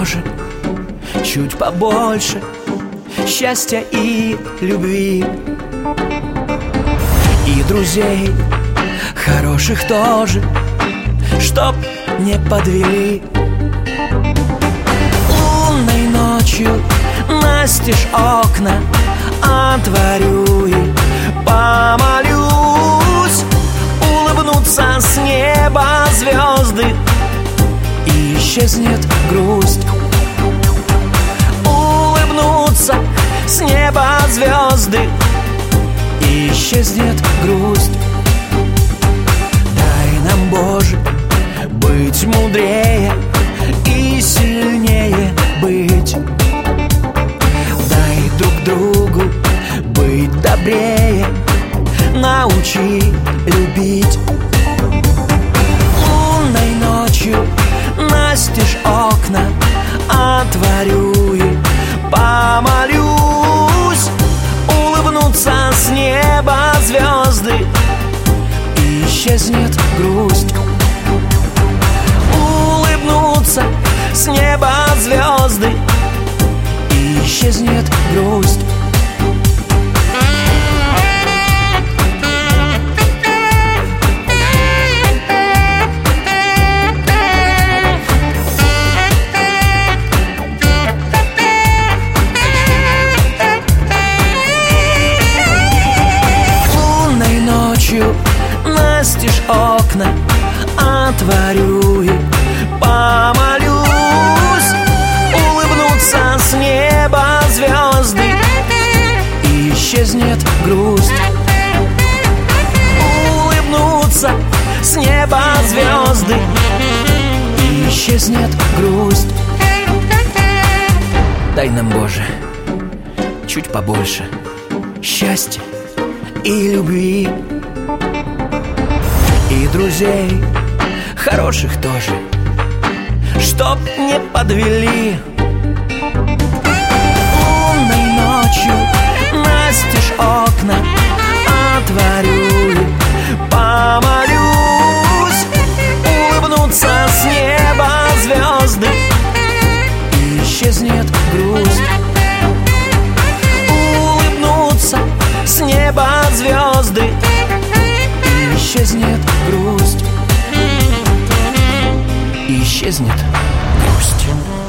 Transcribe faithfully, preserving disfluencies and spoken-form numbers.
Боже, чуть побольше счастья и любви, и друзей хороших тоже, чтоб не подвели. Лунной ночью настежь окна отворю и помолюсь, улыбнутся с неба звезды, и исчезнет грусть. Улыбнутся с неба звезды, и исчезнет грусть. Дай нам, Боже, быть мудрее и сильнее быть. Дай друг другу быть добрее, научи любить. Лунной ночью настежь окна отворю и помолюсь, улыбнутся с неба звезды, и исчезнет грусть. Улыбнутся с неба звезды, и исчезнет грусть. Лунной ночью настежь окна отворю и помолюсь, улыбнутся с неба звезды, и исчезнет грусть. Улыбнутся с неба звезды, и исчезнет грусть. Дай нам, Боже, чуть побольше счастья и любви, и друзей хороших тоже, чтоб не подвели. Лунной ночью настежь окна отворю и помолюсь, улыбнутся с неба звезды, и исчезнет грусть. Улыбнутся с неба звезды, и исчезнет грусть. И исчезнет грусть.